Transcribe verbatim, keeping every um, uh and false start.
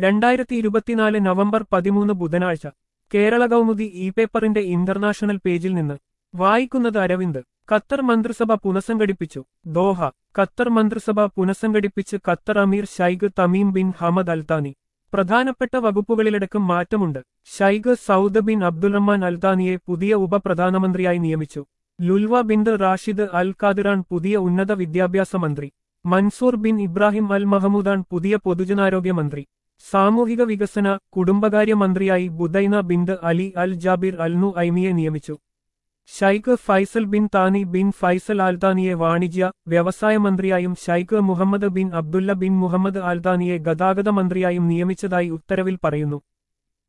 രണ്ടായിരത്തി ഇരുപത്തിനാല് നവംബർ പതിമൂന്ന് ബുധനാഴ്ച കേരള കൗമുദി ഇ പേപ്പറിന്റെ ഇന്റർനാഷണൽ പേജിൽ നിന്ന് വായിക്കുന്നത് അരവിന്ദ്. ഖത്തർ മന്ത്രിസഭ പുനഃസംഘടിപ്പിച്ചു. ദോഹ. ഖത്തർ മന്ത്രിസഭ പുനഃസംഘടിപ്പിച്ച് Qatar Emir Sheikh Tamim bin Hamad Al Thani. പ്രധാനപ്പെട്ട വകുപ്പുകളിലടക്കം മാറ്റമുണ്ട്. ഷൈഖ് സൗദ് ബിൻ അബ്ദുറഹ്മാൻ അൽത്താനിയെ പുതിയ ഉപപ്രധാനമന്ത്രിയായി നിയമിച്ചു. ലുൽവ ബിന്ത് റാഷിദ് അൽ ഖാദിറാൻ പുതിയ ഉന്നത വിദ്യാഭ്യാസ മന്ത്രി. Mansoor bin Ibrahim Al Mahmoudan പുതിയ പൊതുജനാരോഗ്യ മന്ത്രി. സാമൂഹിക വികസന കുടുംബകാര്യ മന്ത്രിയായി ബുദൈന ബിന്ത് അലി അൽ ജാബിർ അൽനു ഐമിയെ നിയമിച്ചു. Sheikh Faisal bin Thani bin Faisal ആൽത്താനിയെ വാണിജ്യ വ്യവസായ മന്ത്രിയായും Sheikh Mohammed bin Abdullah bin Mohammed ആൽത്താനിയെ ഗതാഗത മന്ത്രിയായും നിയമിച്ചതായി ഉത്തരവിൽ പറയുന്നു.